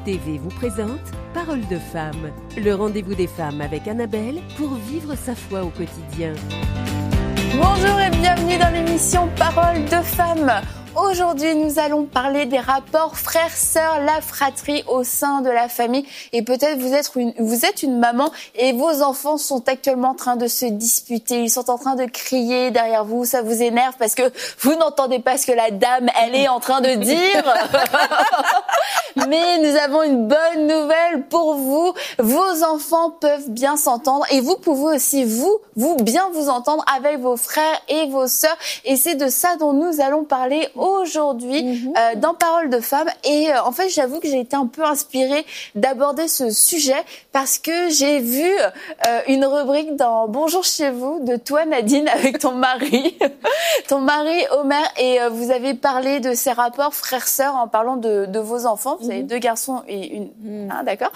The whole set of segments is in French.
TV vous présente Parole de femme, le rendez-vous des femmes avec Annabelle pour vivre sa foi au quotidien. Bonjour et bienvenue dans l'émission Parole de femme. Aujourd'hui, nous allons parler des rapports frères-sœurs, la fratrie au sein de la famille. Et peut-être vous êtes une maman et vos enfants sont actuellement en train de se disputer. Ils sont en train de crier derrière vous. Ça vous énerve parce que vous n'entendez pas ce que la dame, elle est en train de dire. Mais nous avons une bonne nouvelle pour vous. Vos enfants peuvent bien s'entendre et vous pouvez aussi, vous bien vous entendre avec vos frères et vos sœurs. Et c'est de ça dont nous allons parler aujourd'hui dans Parole de femme. Et en fait, j'avoue que j'ai été un peu inspirée d'aborder ce sujet parce que j'ai vu une rubrique dans Bonjour chez vous de toi, Nadine, avec ton mari, Omer, et vous avez parlé de ces rapports frères-sœurs en parlant de vos enfants. Vous avez 2 garçons et une... Ah, d'accord.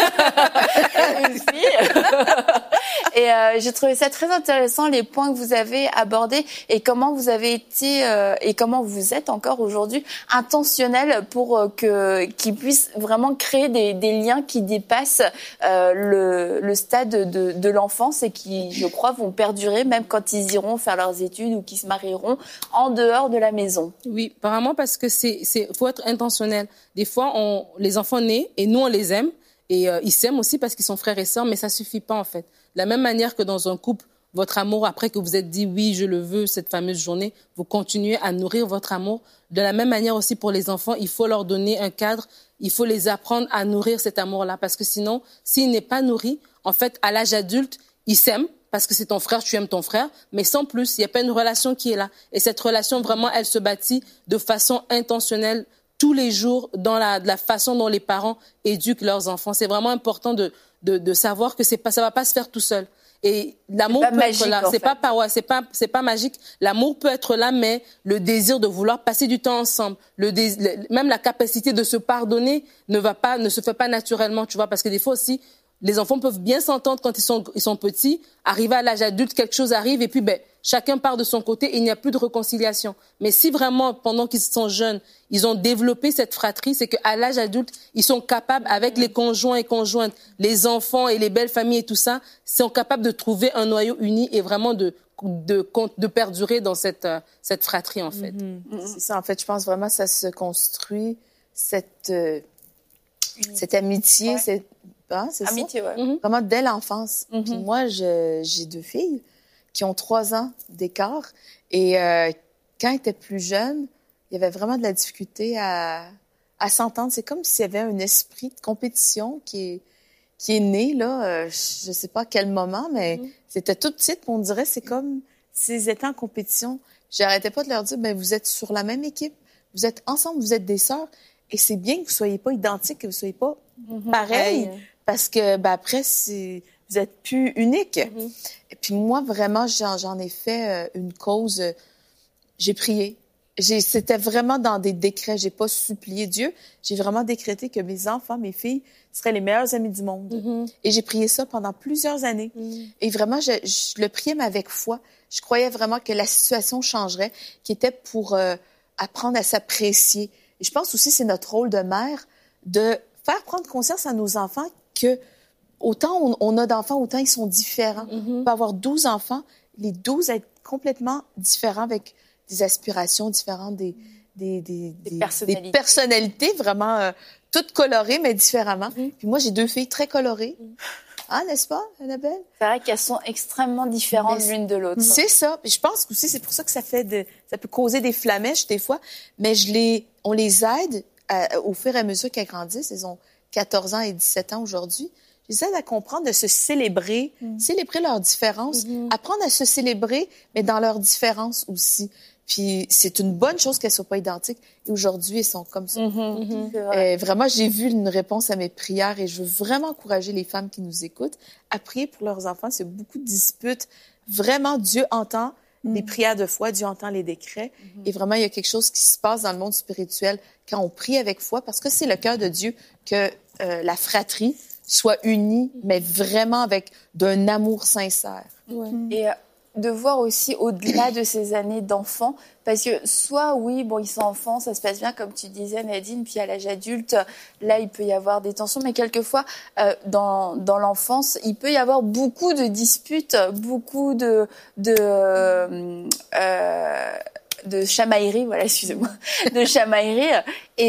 Une fille. Et j'ai trouvé ça très intéressant, les points que vous avez abordés et comment vous avez été et comment vous êtes encore aujourd'hui intentionnel pour qu'ils puissent vraiment créer des liens qui dépassent le stade de l'enfance et qui, je crois, vont perdurer même quand ils iront faire leurs études ou qu'ils se marieront en dehors de la maison. Oui, apparemment parce que faut être intentionnel. Des fois, les enfants naissent et nous on les aime et ils s'aiment aussi parce qu'ils sont frères et sœurs, mais ça suffit pas en fait. De la même manière que dans un couple, votre amour, après que vous êtes dit oui, je le veux, cette fameuse journée, vous continuez à nourrir votre amour. De la même manière aussi pour les enfants, il faut leur donner un cadre, il faut les apprendre à nourrir cet amour-là. Parce que sinon, s'il n'est pas nourri, en fait, à l'âge adulte, ils s'aiment parce que c'est ton frère, tu aimes ton frère, mais sans plus, il n'y a pas une relation qui est là. Et cette relation, vraiment, elle se bâtit de façon intentionnelle tous les jours dans la façon dont les parents éduquent leurs enfants. C'est vraiment important de savoir que ça va pas se faire tout seul. Et l'amour peut être là, c'est pas magique. L'amour peut être là, mais le désir de vouloir passer du temps ensemble, même la capacité de se pardonner ne se fait pas naturellement, tu vois, parce que des fois aussi, les enfants peuvent bien s'entendre quand ils sont petits, arriver à l'âge adulte, quelque chose arrive et puis chacun part de son côté et il n'y a plus de réconciliation. Mais si vraiment, pendant qu'ils sont jeunes, ils ont développé cette fratrie, c'est qu'à l'âge adulte, ils sont capables, avec les conjoints et conjointes, les enfants et les belles familles et tout ça, ils sont capables de trouver un noyau uni et vraiment de perdurer dans cette fratrie, en fait. C'est ça, en fait, je pense vraiment que ça se construit, cette amitié, c'est amitié, ça? Ouais. Vraiment dès l'enfance. Puis moi, j'ai 2 filles qui ont 3 ans d'écart. Et quand elles étaient plus jeunes, il y avait vraiment de la difficulté à s'entendre. C'est comme s'il y avait un esprit de compétition qui est né, là, je ne sais pas à quel moment, mais c'était tout petit. On dirait c'est comme s'ils étaient en compétition. J'arrêtais pas de leur dire, vous êtes sur la même équipe, vous êtes ensemble, vous êtes des sœurs. Et c'est bien que vous soyez pas identiques, que vous soyez pas pareils, parce que après, vous êtes plus uniques. Et puis moi, vraiment, j'en ai fait une cause. J'ai prié. C'était vraiment dans des décrets. J'ai pas supplié Dieu. J'ai vraiment décrété que mes enfants, mes filles, seraient les meilleurs amis du monde. Et j'ai prié ça pendant plusieurs années. Et vraiment, je le priais, mais avec foi. Je croyais vraiment que la situation changerait, qui était pour apprendre à s'apprécier. Et je pense aussi que c'est notre rôle de mère de faire prendre conscience à nos enfants que autant on a d'enfants, autant ils sont différents. On peut avoir 12 enfants, les 12 être complètement différents avec des aspirations différentes, des personnalités vraiment toutes colorées, mais différemment. Puis moi, j'ai 2 filles très colorées. Ah, n'est-ce pas, Annabelle? C'est vrai qu'elles sont extrêmement différentes l'une de l'autre. C'est ça. Puis je pense aussi, c'est pour ça que ça peut causer des flamèches des fois, mais on les aide au fur et à mesure qu'elles grandissent. Elles ont 14 ans et 17 ans aujourd'hui. Je les aide à comprendre de se célébrer, célébrer leurs différences, apprendre à se célébrer, mais dans leurs différences aussi. Puis c'est une bonne chose qu'elles soient pas identiques. Et aujourd'hui, elles sont comme ça. Vraiment, j'ai vu une réponse à mes prières et je veux vraiment encourager les femmes qui nous écoutent à prier pour leurs enfants. C'est beaucoup de disputes. Vraiment, Dieu entend les prières de foi, Dieu entend les décrets. Et vraiment, il y a quelque chose qui se passe dans le monde spirituel quand on prie avec foi, parce que c'est le cœur de Dieu que la fratrie soit unie, mais vraiment avec d'un amour sincère. Et de voir aussi au-delà de ces années d'enfants, parce que soit oui, bon, ils sont enfants, ça se passe bien comme tu disais Nadine, puis à l'âge adulte, là il peut y avoir des tensions, mais quelquefois dans l'enfance, il peut y avoir beaucoup de disputes, beaucoup de chamailleries, voilà, excusez-moi, de chamailleries.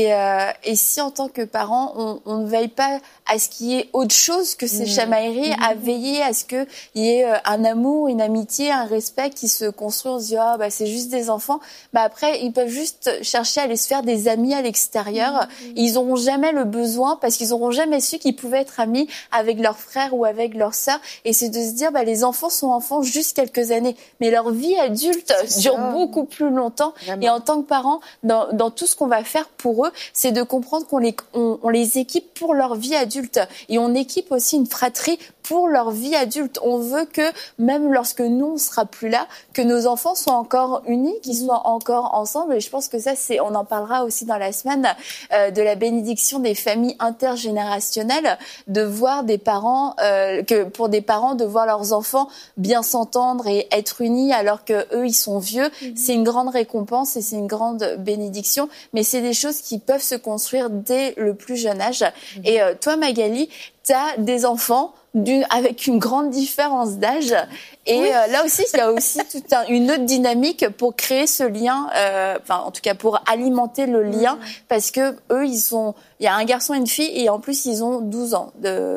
Et si en tant que parent, on ne veille pas à ce qu'il y ait autre chose que ces chamailleries, à veiller à ce qu'il y ait un amour, une amitié, un respect qui se construit, on se dit c'est juste des enfants. Après, ils peuvent juste chercher à aller se faire des amis à l'extérieur. Ils n'auront jamais le besoin, parce qu'ils n'auront jamais su qu'ils pouvaient être amis avec leurs frères ou avec leurs sœurs. Et c'est de se dire, les enfants sont enfants juste quelques années, mais leur vie adulte dure beaucoup plus longtemps. Vraiment. Et en tant que parents, dans tout ce qu'on va faire pour eux, c'est de comprendre qu'on les équipe pour leur vie adulte. Et on équipe aussi une fratrie pour leur vie adulte. On veut que, même lorsque nous, on sera plus là, que nos enfants soient encore unis, qu'ils soient encore ensemble. Et je pense que ça, on en parlera aussi dans la semaine, de la bénédiction des familles intergénérationnelles, de voir des parents, pour des parents, de voir leurs enfants bien s'entendre et être unis alors que eux, ils sont vieux. C'est une grande récompense et c'est une grande bénédiction. Mais c'est des choses qui peuvent se construire dès le plus jeune âge. Et toi, Magali, t'as des enfants avec une grande différence d'âge. Et là aussi, il y a aussi toute une autre dynamique pour créer ce lien, en tout cas pour alimenter le lien, parce que eux, il y a un garçon et une fille, et en plus, ils ont 12 ans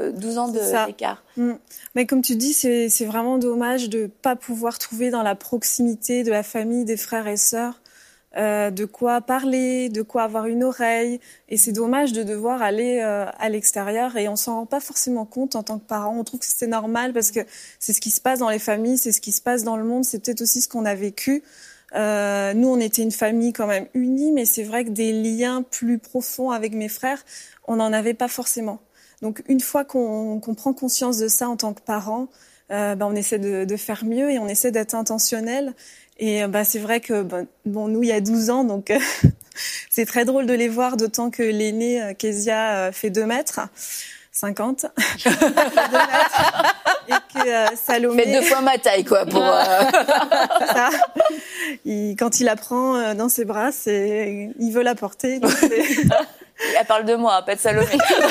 d'écart. Mais comme tu dis, c'est vraiment dommage de pas pouvoir trouver dans la proximité de la famille, des frères et sœurs, de quoi parler, de quoi avoir une oreille. Et c'est dommage de devoir aller à l'extérieur, et on s'en rend pas forcément compte en tant que parent. On trouve que c'est normal parce que c'est ce qui se passe dans les familles, c'est ce qui se passe dans le monde, c'est peut-être aussi ce qu'on a vécu. Nous, on était une famille quand même unie, mais c'est vrai que des liens plus profonds avec mes frères, on n'en avait pas forcément. Donc une fois qu'on prend conscience de ça en tant que parent, on essaie de faire mieux et on essaie d'être intentionnel. Et c'est vrai que nous, il y a 12 ans, donc c'est très drôle de les voir, d'autant que l'aîné, Kezia, fait 2 mètres 50. Et que Salomé... Mais 2 fois ma taille, quoi, pour... ça. Quand il la prend dans ses bras, il veut la porter. Donc Elle parle de moi, pas de Salomé.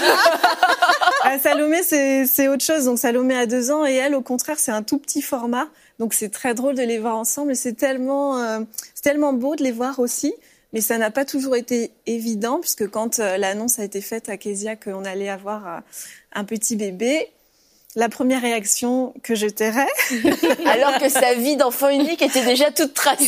Salomé, c'est autre chose. Donc Salomé a 2 ans et elle, au contraire, c'est un tout petit format. Donc c'est très drôle de les voir ensemble et c'est tellement beau de les voir aussi. Mais ça n'a pas toujours été évident, puisque quand l'annonce a été faite à Kezia qu'on allait avoir un petit bébé, la première réaction que je tairais... Alors que sa vie d'enfant unique était déjà toute tracée.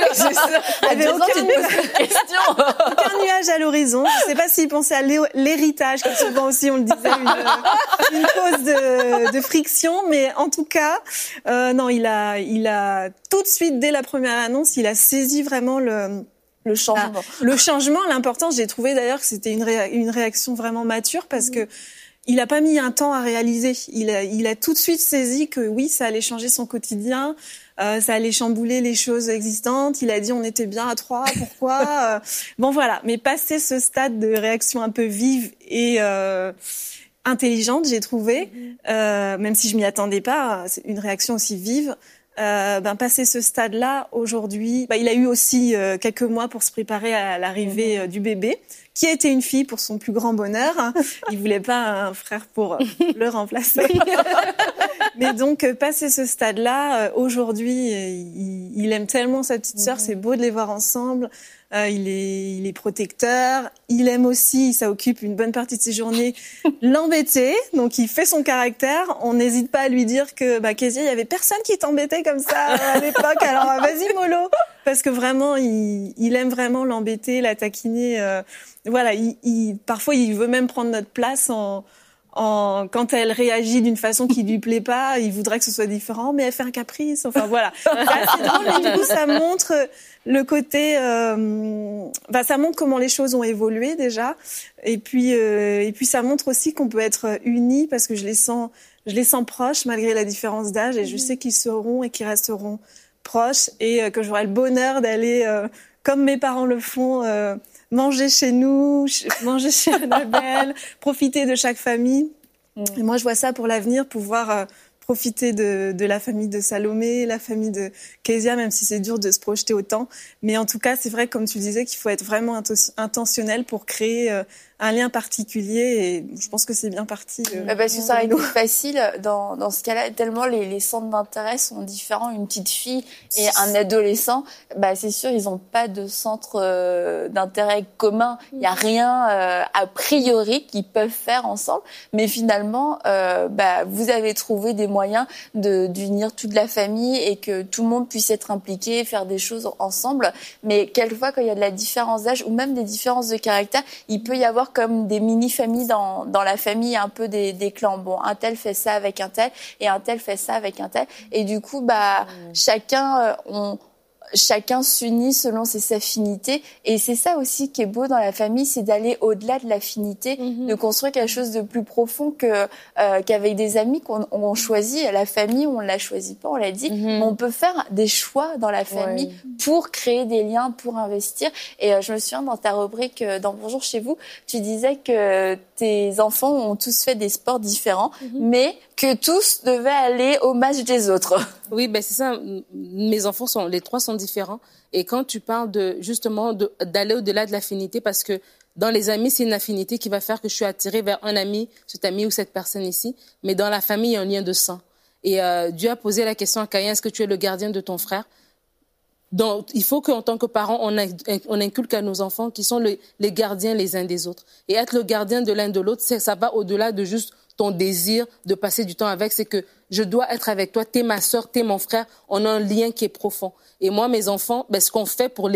À 2 ans, tu te poses une question. Aucun nuage à l'horizon. Je ne sais pas s'il pensait à l'héritage, comme souvent aussi on le disait, une cause de friction. Mais en tout cas, non, il a tout de suite, dès la première annonce, il a saisi vraiment le changement. Le changement, l'importance, j'ai trouvé d'ailleurs que c'était une réaction vraiment mature, parce que il a pas mis un temps à réaliser. Il a tout de suite saisi que oui, ça allait changer son quotidien, ça allait chambouler les choses existantes. Il a dit on était bien à 3, pourquoi Bon voilà, mais passé ce stade de réaction un peu vive et intelligente, j'ai trouvé, même si je m'y attendais pas, c'est une réaction aussi vive. Passé ce stade-là, aujourd'hui, il a eu aussi quelques mois pour se préparer à l'arrivée du bébé, qui était une fille pour son plus grand bonheur. Il voulait pas un frère pour le remplacer. Mais donc, passé ce stade-là, aujourd'hui, il aime tellement sa petite sœur, c'est beau de les voir ensemble. Il est protecteur. Il aime aussi, ça occupe une bonne partie de ses journées, l'embêter. Donc, il fait son caractère. On n'hésite pas à lui dire que, Kezia, il y avait personne qui t'embêtait comme ça à l'époque. Alors, vas-y, mollo. Parce que vraiment, il aime vraiment l'embêter, la taquiner. Voilà, parfois, il veut même prendre notre place quand elle réagit d'une façon qui lui plaît pas, il voudrait que ce soit différent, mais elle fait un caprice. Enfin, voilà. C'est assez drôle, mais du coup, ça montre le côté, ça montre comment les choses ont évolué déjà. Et puis ça montre aussi qu'on peut être unis, parce que je les sens proches malgré la différence d'âge, et je sais qu'ils seront et qu'ils resteront proches, et que j'aurai le bonheur d'aller, comme mes parents le font, manger chez nous, manger chez Annabelle, profiter de chaque famille. Et moi, je vois ça pour l'avenir, pouvoir profiter de la famille de Salomé, la famille de Kezia, même si c'est dur de se projeter autant. Mais en tout cas, c'est vrai, comme tu le disais, qu'il faut être vraiment intentionnel pour créer un lien particulier. Et je pense que c'est bien parti. Parce que ça aurait été facile dans ce cas-là, tellement les centres d'intérêt sont différents. Une petite fille et un adolescent, c'est sûr, ils n'ont pas de centre d'intérêt commun. Il n'y a rien a priori qu'ils peuvent faire ensemble. Mais finalement, vous avez trouvé des moyens d'unir toute la famille et que tout le monde puisse être impliqué, faire des choses ensemble. Mais quelquefois, quand il y a de la différence d'âge ou même des différences de caractère, il peut y avoir comme des mini-familles dans la famille, un peu des clans. Bon, un tel fait ça avec un tel et un tel fait ça avec un tel. Et du coup, chacun s'unit selon ses affinités. Et c'est ça aussi qui est beau dans la famille, c'est d'aller au-delà de l'affinité, de construire quelque chose de plus profond qu'avec des amis qu'on choisit. La famille, on ne la choisit pas, on l'a dit. Mais on peut faire des choix dans la famille pour créer des liens, pour investir. Et je me souviens, dans ta rubrique dans Bonjour chez vous, tu disais que tes enfants ont tous fait des sports différents, mais que tous devaient aller au match des autres. Oui, c'est ça. Mes enfants les trois sont différents. Et quand tu parles d'aller au-delà de l'affinité, parce que dans les amis, c'est une affinité qui va faire que je suis attirée vers un ami, cet ami ou cette personne ici. Mais dans la famille, il y a un lien de sang. Et Dieu a posé la question à Caïn, est-ce que tu es le gardien de ton frère? Donc, il faut qu'en tant que parents, on inculque à nos enfants qui sont les gardiens les uns des autres. Et être le gardien de l'un de l'autre, ça va au-delà de juste ton désir de passer du temps avec. C'est que je dois être avec toi, t'es ma sœur, t'es mon frère. On a un lien qui est profond. Et moi, mes enfants, ce qu'on fait pour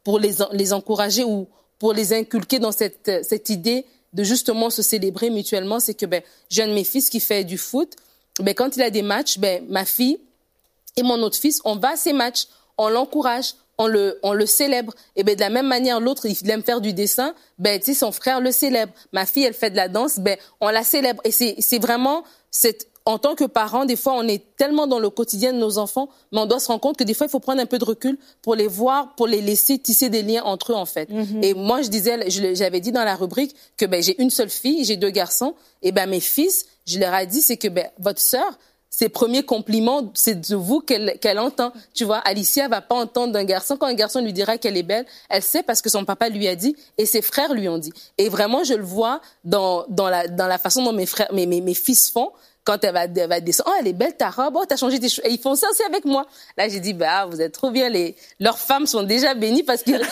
les encourager ou pour les inculquer dans cette idée de justement se célébrer mutuellement, c'est que j'ai un de mes fils qui fait du foot. Quand il a des matchs, ma fille et mon autre fils, on va à ces matchs. On l'encourage, on le célèbre. Et de la même manière, l'autre, il aime faire du dessin, son frère le célèbre. Ma fille, elle fait de la danse, on la célèbre. Et c'est vraiment, en tant que parents, des fois, on est tellement dans le quotidien de nos enfants, mais on doit se rendre compte que des fois, il faut prendre un peu de recul pour les voir, pour les laisser tisser des liens entre eux, en fait. Et moi, j'avais dit dans la rubrique que j'ai une seule fille, j'ai 2 garçons, et mes fils, je leur ai dit, c'est que votre sœur, ses premiers compliments, c'est de vous qu'elle entend. Tu vois, Alicia va pas entendre d'un garçon. Quand un garçon lui dira qu'elle est belle, elle sait parce que son papa lui a dit et ses frères lui ont dit. Et vraiment, je le vois dans la façon dont mes fils font. Quand elle va descendre, oh, elle est belle ta robe, oh, t'as changé tes cheveux. Et ils font ça aussi avec moi. Là, j'ai dit, vous êtes trop bien. Leurs femmes sont déjà bénies parce qu'ils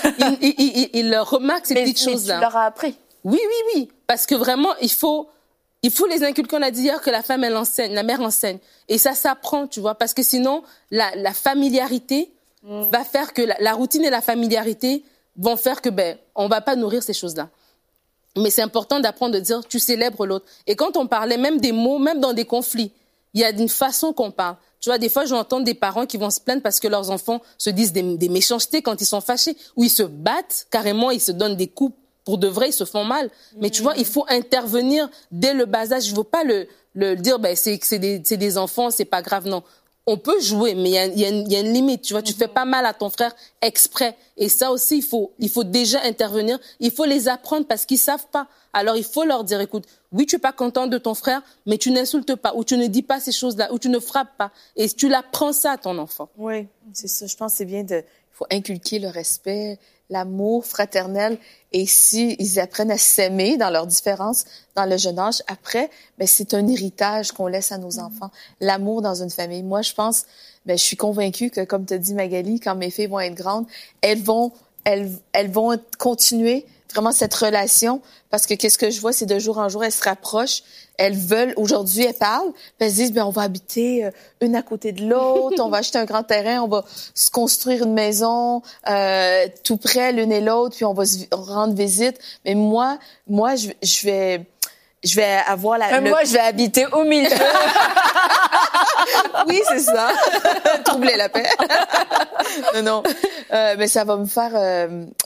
leur remarquent ces petites choses-là. Mais tu leur as appris. Oui. Parce que vraiment, il faut les inculquer. On a dit hier que la femme, elle enseigne, la mère enseigne. Et ça s'apprend, tu vois, parce que sinon, la familiarité va faire que la routine et la familiarité vont faire que, on va pas nourrir ces choses-là. Mais c'est important d'apprendre de dire, tu célèbres l'autre. Et quand on parlait même des mots, même dans des conflits, il y a une façon qu'on parle. Tu vois, des fois, j'entends des parents qui vont se plaindre parce que leurs enfants se disent des méchancetés quand ils sont fâchés, ou ils se battent, carrément, ils se donnent des coups. Pour de vrai, ils se font mal. Mais tu vois, il faut intervenir dès le bas âge. Je ne veux pas le dire, c'est des enfants, c'est pas grave. Non. On peut jouer, mais il y a une limite. Tu vois, tu fais pas mal à ton frère exprès. Et ça aussi, il faut déjà intervenir. Il faut les apprendre parce qu'ils savent pas. Alors, il faut leur dire, écoute, oui, tu es pas content de ton frère, mais tu n'insultes pas, ou tu ne dis pas ces choses-là, ou tu ne frappes pas. Et tu l'apprends ça à ton enfant. Oui, c'est ça. Je pense que c'est bien il faut inculquer le respect, l'amour fraternel. Et si ils apprennent à s'aimer dans leurs différences, dans le jeune âge, après, c'est un héritage qu'on laisse à nos enfants. L'amour dans une famille. Moi, je pense, je suis convaincue que, comme te dit Magali, quand mes filles vont être grandes, elles vont continuer vraiment cette relation, parce que qu'est-ce que je vois, c'est de jour en jour, elles se rapprochent, elles veulent, aujourd'hui, elles parlent, puis elles se disent, on va habiter une à côté de l'autre, on va acheter un grand terrain, on va se construire une maison tout près l'une et l'autre, puis on va se rendre visite. Mais moi, je vais avoir moi, je vais habiter au milieu. Oui, c'est ça. Troubler la paix. Non. Mais ça va me faire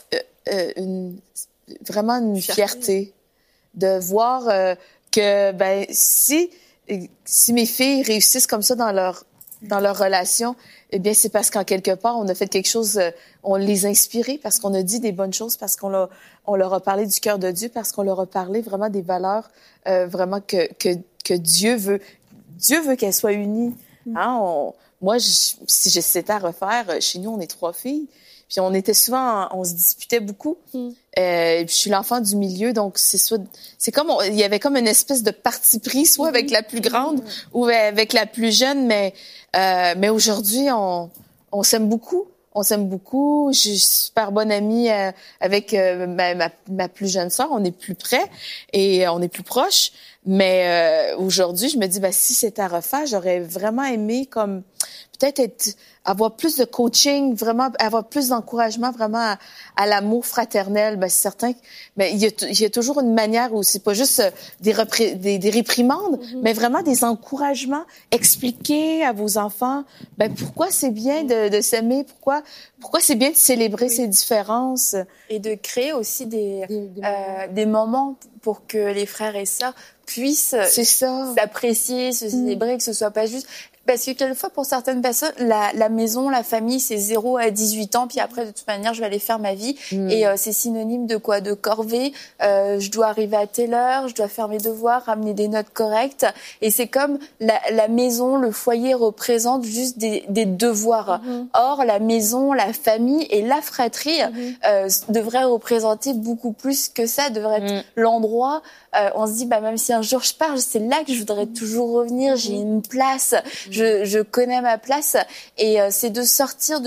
vraiment une fierté de voir que si mes filles réussissent comme ça dans leur relation, eh bien c'est parce qu'en quelque part on a fait quelque chose, on les a inspirés parce qu'on a dit des bonnes choses, parce qu'on leur a parlé du cœur de Dieu, parce qu'on leur a parlé vraiment des valeurs vraiment que Dieu veut Dieu veut qu'elles soient unies. Hein? Moi, si c'était à refaire, chez nous, on est 3 filles. Puis on était souvent, on se disputait beaucoup. Et puis je suis l'enfant du milieu, donc c'est comme, il y avait comme une espèce de parti pris, soit avec la plus grande ou avec la plus jeune, mais aujourd'hui, on s'aime beaucoup. On s'aime beaucoup. Je suis super bonne amie avec ma plus jeune sœur. On est plus près et on est plus proches. Mais aujourd'hui, je me dis, si c'était à refaire, j'aurais vraiment aimé comme peut-être avoir plus de coaching, vraiment avoir plus d'encouragement vraiment à l'amour fraternel. C'est certain. Mais il y a toujours une manière où c'est pas juste des réprimandes, mais vraiment des encouragements. Expliquer à vos enfants pourquoi c'est bien de s'aimer, pourquoi c'est bien de célébrer ces différences. Et de créer aussi des moments pour que les frères et sœurs puissent s'apprécier, se célébrer, que ce soit pas juste... Parce que quelquefois, pour certaines personnes, la maison, la famille, c'est 0 à 18 ans. Puis après, de toute manière, je vais aller faire ma vie. Et c'est synonyme de quoi? De corvée. Je dois arriver à telle heure, je dois faire mes devoirs, ramener des notes correctes. Et c'est comme la maison, le foyer représente juste des devoirs. Or, la maison, la famille et la fratrie devraient représenter beaucoup plus que ça. Devrait être l'endroit. On se dit, même si un jour je pars, c'est là que je voudrais toujours revenir. J'ai une place. Je connais ma place et c'est de sortir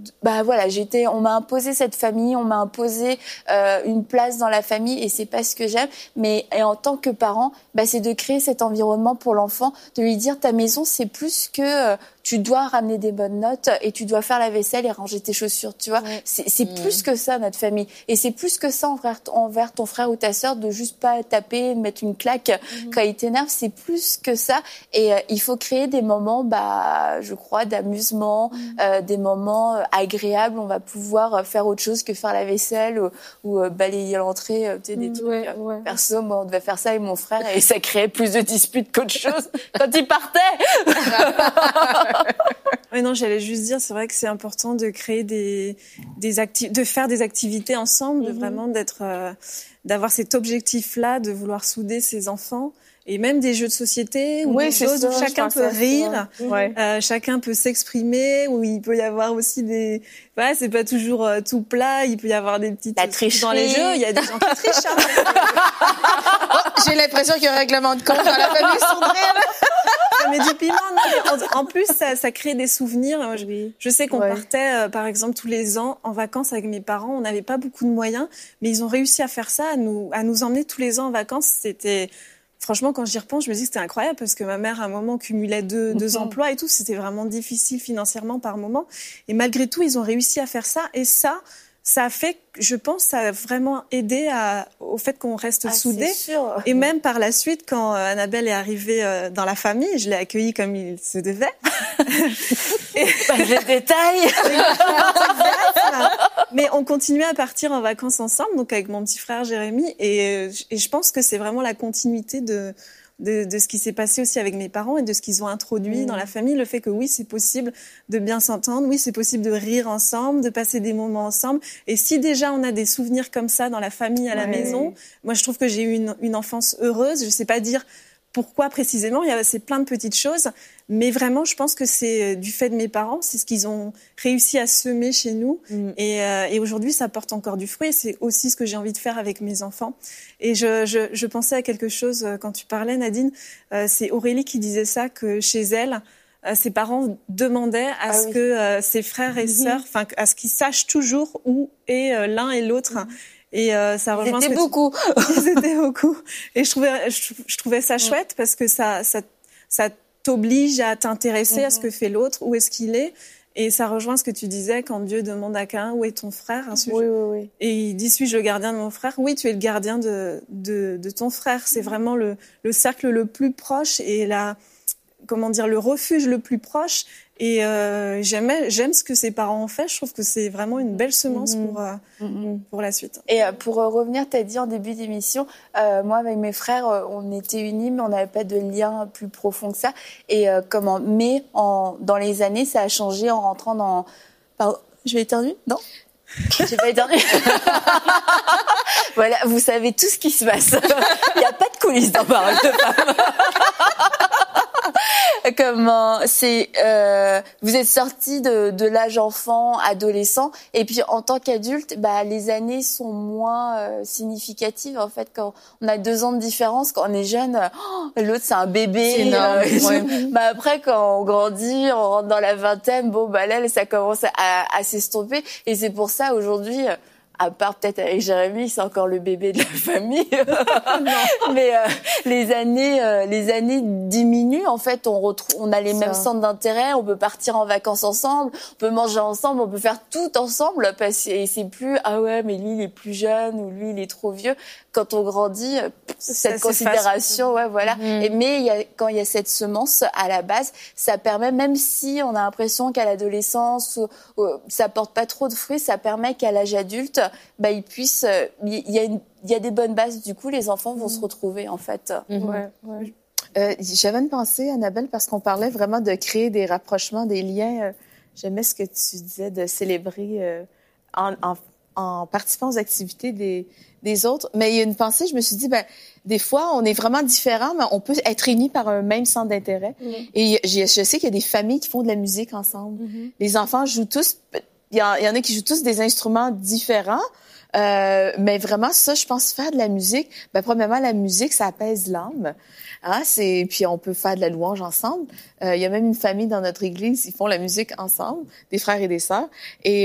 on m'a imposé cette famille, on m'a imposé une place dans la famille et c'est pas ce que j'aime. Et en tant que parent, c'est de créer cet environnement pour l'enfant, de lui dire ta maison c'est plus que tu dois ramener des bonnes notes et tu dois faire la vaisselle et ranger tes chaussures, tu vois. C'est plus que ça, notre famille. Et c'est plus que ça envers ton frère ou ta sœur, de juste pas taper, mettre une claque quand il t'énerve. C'est plus que ça. Et il faut créer des moments, je crois, d'amusement, des moments agréables. On va pouvoir faire autre chose que faire la vaisselle ou balayer l'entrée, des trucs. Perso, moi, on devait faire ça avec mon frère et ça créait plus de disputes qu'autre chose quand il partait. Oui, non, j'allais juste dire, c'est vrai que c'est important de créer de faire des activités ensemble, de vraiment d'avoir cet objectif-là, de vouloir souder ses enfants. Et même des jeux de société ou des choses où chacun peut rire, chacun peut s'exprimer, où il peut y avoir aussi c'est pas toujours tout plat, il peut y avoir des petites tricherie dans les jeux, il y a des gens qui trichent. J'ai l'impression qu'il y a un règlement de compte dans la famille Sourdrel. Ça met du piment, non, mais en plus ça crée des souvenirs. Je sais qu'on partait par exemple tous les ans en vacances avec mes parents, on n'avait pas beaucoup de moyens, mais ils ont réussi à faire ça, à nous emmener tous les ans en vacances. C'était franchement, quand j'y repense, je me dis que c'était incroyable parce que ma mère, à un moment, cumulait deux emplois et tout. C'était vraiment difficile financièrement par moment. Et malgré tout, ils ont réussi à faire ça. Et ça a fait, je pense, ça a vraiment aidé au fait qu'on reste soudés. C'est sûr. Et même par la suite, quand Annabelle est arrivée dans la famille, je l'ai accueillie comme il se devait. Pas de détails. Mais on continuait à partir en vacances ensemble, donc avec mon petit frère Jérémy. Et je pense que c'est vraiment la continuité de ce qui s'est passé aussi avec mes parents et de ce qu'ils ont introduit dans la famille, le fait que oui, c'est possible de bien s'entendre, oui, c'est possible de rire ensemble, de passer des moments ensemble. Et si déjà on a des souvenirs comme ça dans la famille, à la maison, moi je trouve que j'ai eu une enfance heureuse. Je sais pas dire pourquoi précisément, c'est plein de petites choses, mais vraiment je pense que c'est du fait de mes parents, c'est ce qu'ils ont réussi à semer chez nous et aujourd'hui ça porte encore du fruit et c'est aussi ce que j'ai envie de faire avec mes enfants. Et je pensais à quelque chose quand tu parlais, Nadine, c'est Aurélie qui disait ça, que chez elle, ses parents demandaient à ce que ses frères et sœurs, à ce qu'ils sachent toujours où est l'un et l'autre. Et ça rejoint C'était beaucoup. C'était beaucoup. Et je trouvais ça chouette parce que ça t'oblige à t'intéresser à ce que fait l'autre, où est-ce qu'il est. Et ça rejoint ce que tu disais quand Dieu demande à Caïn où est ton frère. Oui. Et il dit, suis-je le gardien de mon frère? Oui, tu es le gardien de ton frère. C'est vraiment le cercle le plus proche et le refuge le plus proche. Et j'aime ce que ses parents ont fait. Je trouve que c'est vraiment une belle semence pour la suite. Et pour revenir, tu as dit en début d'émission, moi avec mes frères, on était unis, mais on n'avait pas de lien plus profond que ça. Et dans les années, ça a changé en rentrant dans... Pardon, je vais éternuer? Non, j'ai pas éternué. Voilà, vous savez tout ce qui se passe. Il n'y a pas de coulisses dans Parole de Femme. Comment vous êtes sorti de l'âge enfant, adolescent, et puis en tant qu'adulte, les années sont moins significatives en fait. Quand on a 2 ans de différence, quand on est jeune, l'autre c'est un bébé. C'est énorme. Après, quand on grandit, on rentre dans la vingtaine, là ça commence à s'estomper, et c'est pour ça aujourd'hui. À part peut-être avec Jérémy, c'est encore le bébé de la famille. Mais les années diminuent. En fait, on a les mêmes centres d'intérêt. On peut partir en vacances ensemble. On peut manger ensemble. On peut faire tout ensemble. Et c'est plus mais lui il est plus jeune ou lui il est trop vieux. Quand on grandit, cette considération, voilà. Mais quand il y a cette semence à la base, ça permet, même si on a l'impression qu'à l'adolescence ça porte pas trop de fruits, ça permet qu'à l'âge adulte, il y a des bonnes bases. Du coup, les enfants vont se retrouver en fait. J'avais une pensée, Annabelle, parce qu'on parlait vraiment de créer des rapprochements, des liens. J'aimais ce que tu disais de célébrer en participant aux activités des autres. Mais il y a une pensée, je me suis dit, des fois, on est vraiment différents, mais on peut être réunis par un même centre d'intérêt. Et je sais qu'il y a des familles qui font de la musique ensemble. Les enfants jouent tous, il y en a qui jouent tous des instruments différents. Mais vraiment, ça, je pense, faire de la musique, premièrement, la musique, ça apaise l'âme. Puis on peut faire de la louange ensemble. Il y a même une famille dans notre église, ils font la musique ensemble, des frères et des sœurs. Et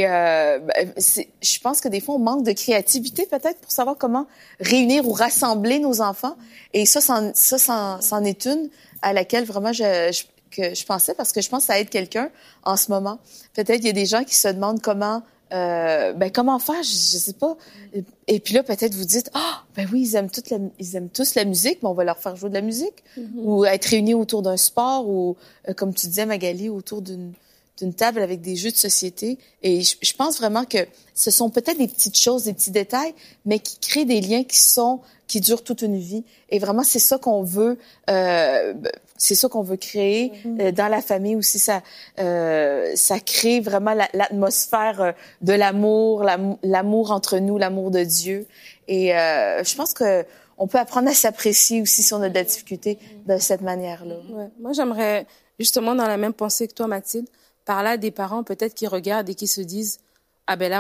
je pense que des fois, on manque de créativité peut-être pour savoir comment réunir ou rassembler nos enfants. Et ça, c'en est une à laquelle vraiment que je pensais, parce que je pense que ça aide quelqu'un en ce moment. Peut-être il y a des gens qui se demandent comment faire, je sais pas. Et puis là, peut-être vous dites, oui, ils aiment tous la musique, mais on va leur faire jouer de la musique. Ou être réunis autour d'un sport, ou, comme tu disais, Magali, autour d'une table avec des jeux de société. Et je pense vraiment que ce sont peut-être des petites choses, des petits détails, mais qui créent des liens qui durent toute une vie. Et vraiment, c'est ça qu'on veut, créer dans la famille aussi. Ça crée vraiment l'atmosphère de l'amour entre nous, l'amour de Dieu. Et je pense que on peut apprendre à s'apprécier aussi si on a de la difficulté de cette manière-là. Ouais. Moi, j'aimerais justement dans la même pensée que toi, Mathilde, parler à des parents peut-être qui regardent et qui se disent là,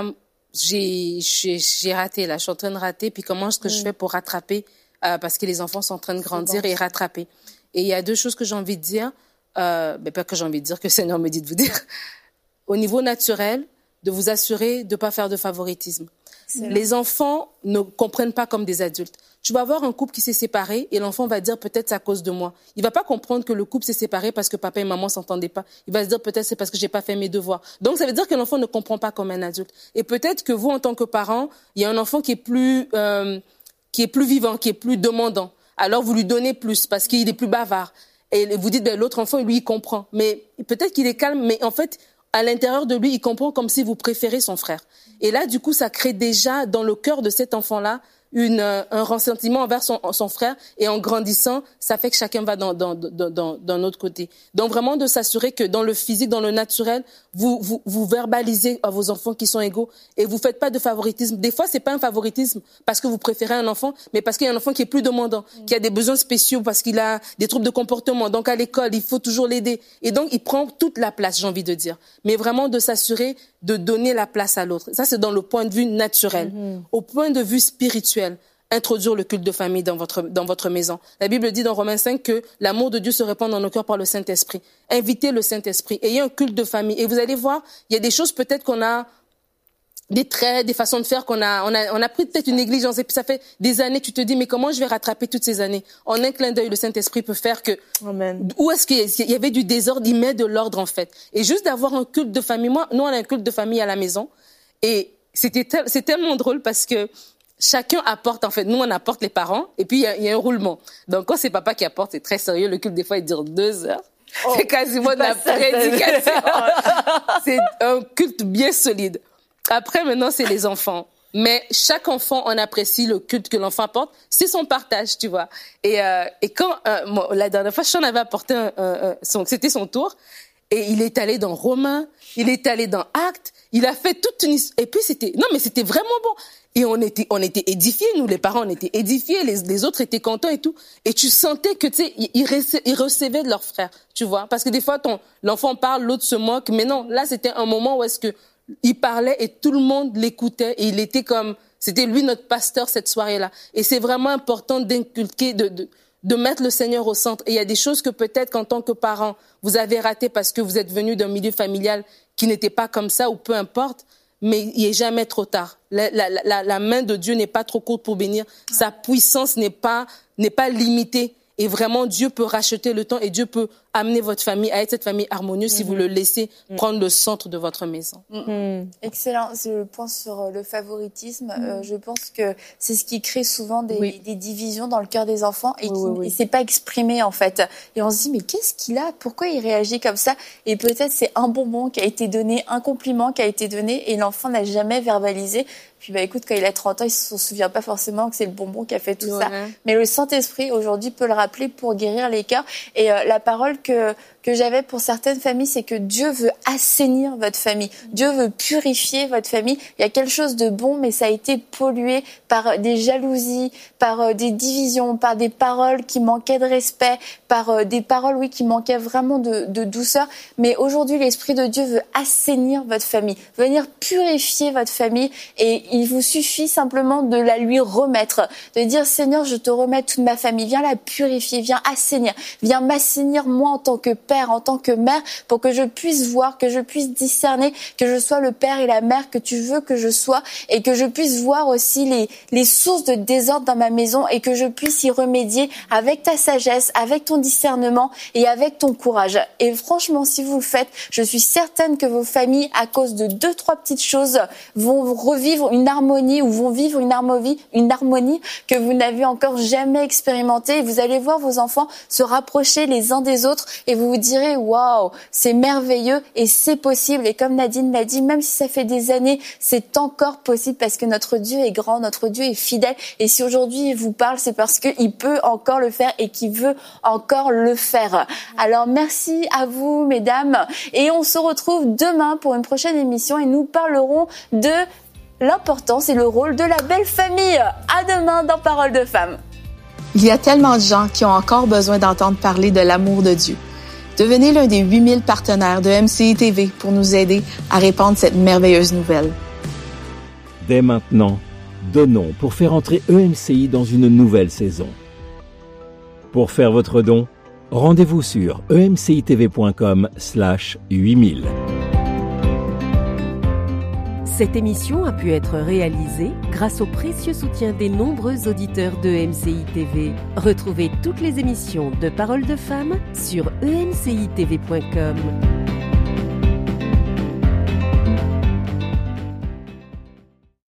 j'ai raté, là, je suis en train de rater, puis comment est-ce que je fais pour rattraper parce que les enfants sont en train de grandir et rattraper. Et il y a 2 choses que j'ai envie de dire, pas que j'ai envie de dire, que le Seigneur me dit de vous dire. Au niveau naturel, de vous assurer de ne pas faire de favoritisme. Les enfants ne comprennent pas comme des adultes. Tu vas avoir un couple qui s'est séparé et l'enfant va dire peut-être c'est à cause de moi. Il va pas comprendre que le couple s'est séparé parce que papa et maman s'entendaient pas. Il va se dire peut-être c'est parce que j'ai pas fait mes devoirs. Donc ça veut dire que l'enfant ne comprend pas comme un adulte. Et peut-être que vous en tant que parent, il y a un enfant qui est plus vivant, qui est plus demandant. Alors vous lui donnez plus parce qu'il est plus bavard. Et vous dites l'autre enfant lui il comprend. Mais peut-être qu'il est calme, mais en fait à l'intérieur de lui, il comprend comme si vous préférez son frère. Et là, du coup, ça crée déjà dans le cœur de cet enfant-là un ressentiment envers son frère, et en grandissant, ça fait que chacun va d'un autre côté. Donc vraiment de s'assurer que dans le physique, dans le naturel, vous verbalisez à vos enfants qui sont égaux et vous faites pas de favoritisme. Des fois, c'est pas un favoritisme parce que vous préférez un enfant, mais parce qu'il y a un enfant qui est plus demandant, qui a des besoins spéciaux parce qu'il a des troubles de comportement. Donc à l'école, il faut toujours l'aider. Et donc, il prend toute la place, j'ai envie de dire. Mais vraiment de s'assurer de donner la place à l'autre. Ça, c'est dans le point de vue naturel. Au point de vue spirituel, introduire le culte de famille dans votre maison. La Bible dit dans Romains 5 que l'amour de Dieu se répand dans nos cœurs par le Saint-Esprit. Invitez le Saint-Esprit. Ayez un culte de famille. Et vous allez voir, il y a des choses peut-être qu'on a, des traits, des façons de faire qu'on a pris peut-être une négligence. Et puis ça fait des années, tu te dis, mais comment je vais rattraper toutes ces années? En un clin d'œil, le Saint-Esprit peut faire que... Amen. Où est-ce qu'il y avait du désordre? Il met de l'ordre, en fait. Et juste d'avoir un culte de famille. Nous, on a un culte de famille à la maison. Et c'est tellement drôle parce que chacun apporte, en fait. Nous, on apporte les parents. Et puis, il y a un roulement. Donc, quand c'est papa qui apporte, c'est très sérieux. Le culte, des fois, il dure 2 heures. C'est quasiment de la prédication. C'est un culte bien solide. Après, maintenant, c'est les enfants. Mais chaque enfant, on apprécie le culte que l'enfant apporte. C'est son partage, tu vois. Et quand, la dernière fois, Sean avait apporté c'était son tour. Et il est allé dans Romains, il est allé dans Actes, il a fait toute une... Et puis c'était vraiment bon. Et on était édifiés, nous les parents, on était édifiés, les autres étaient contents et tout. Et tu sentais que, tu sais, ils recevaient de leurs frères, tu vois. Parce que des fois, l'enfant parle, l'autre se moque. Mais non, là, c'était un moment où est-ce que il parlait et tout le monde l'écoutait. Et il était comme... C'était lui notre pasteur cette soirée-là. Et c'est vraiment important d'inculquer, de mettre le Seigneur au centre. Et il y a des choses que peut-être qu'en tant que parent, vous avez raté parce que vous êtes venu d'un milieu familial qui n'était pas comme ça ou peu importe, mais il n'est jamais trop tard. La main de Dieu n'est pas trop courte pour bénir. Sa puissance n'est pas limitée. Et vraiment, Dieu peut racheter le temps et Dieu peut amener votre famille à être cette famille harmonieuse si vous le laissez prendre le centre de votre maison. Excellent. C'est le point sur le favoritisme. Je pense que c'est ce qui crée souvent des divisions dans le cœur des enfants et qui c'est pas exprimé en fait. Et on se dit mais qu'est-ce qu'il a ? Pourquoi il réagit comme ça ? Et peut-être c'est un bonbon qui a été donné, un compliment qui a été donné et l'enfant n'a jamais verbalisé. Puis écoute, quand il a 30 ans, il se souvient pas forcément que c'est le bonbon qui a fait tout ça. Mais le Saint-Esprit aujourd'hui peut le rappeler pour guérir les cœurs. Et la parole que j'avais pour certaines familles, c'est que Dieu veut assainir votre famille. Dieu veut purifier votre famille. Il y a quelque chose de bon, mais ça a été pollué par des jalousies, par des divisions, par des paroles qui manquaient de respect, par des paroles, qui manquaient vraiment de douceur. Mais aujourd'hui, l'Esprit de Dieu veut assainir votre famille, venir purifier votre famille. Et il vous suffit simplement de la lui remettre, de dire Seigneur, je te remets toute ma famille. Viens la purifier, viens assainir, viens m'assainir moi en tant que père, en tant que mère, pour que je puisse voir, que je puisse discerner, que je sois le père et la mère que tu veux que je sois, et que je puisse voir aussi les sources de désordre dans ma maison, et que je puisse y remédier avec ta sagesse, avec ton discernement et avec ton courage. Et franchement, si vous le faites, je suis certaine que vos familles, à cause de 2-3 petites choses, vont revivre une harmonie ou vont vivre une harmonie que vous n'avez encore jamais expérimentée. Et vous allez voir vos enfants se rapprocher les uns des autres et vous vous direz waouh, c'est merveilleux et c'est possible. Et comme Nadine l'a dit, même si ça fait des années, c'est encore possible parce que notre Dieu est grand, notre Dieu est fidèle. Et si aujourd'hui il vous parle, c'est parce qu'il peut encore le faire et qu'il veut encore le faire. Alors merci à vous, mesdames. Et on se retrouve demain pour une prochaine émission et nous parlerons de l'importance et le rôle de la belle famille. À demain dans Parole de Femme. Il y a tellement de gens qui ont encore besoin d'entendre parler de l'amour de Dieu. Devenez l'un des 8000 partenaires de MCI TV pour nous aider à répandre cette merveilleuse nouvelle. Dès maintenant, donnons pour faire entrer EMCI dans une nouvelle saison. Pour faire votre don, rendez-vous sur emcitv.com/8000. Cette émission a pu être réalisée grâce au précieux soutien des nombreux auditeurs de MCI TV. Retrouvez toutes les émissions de Parole de Femmes sur emcitv.com.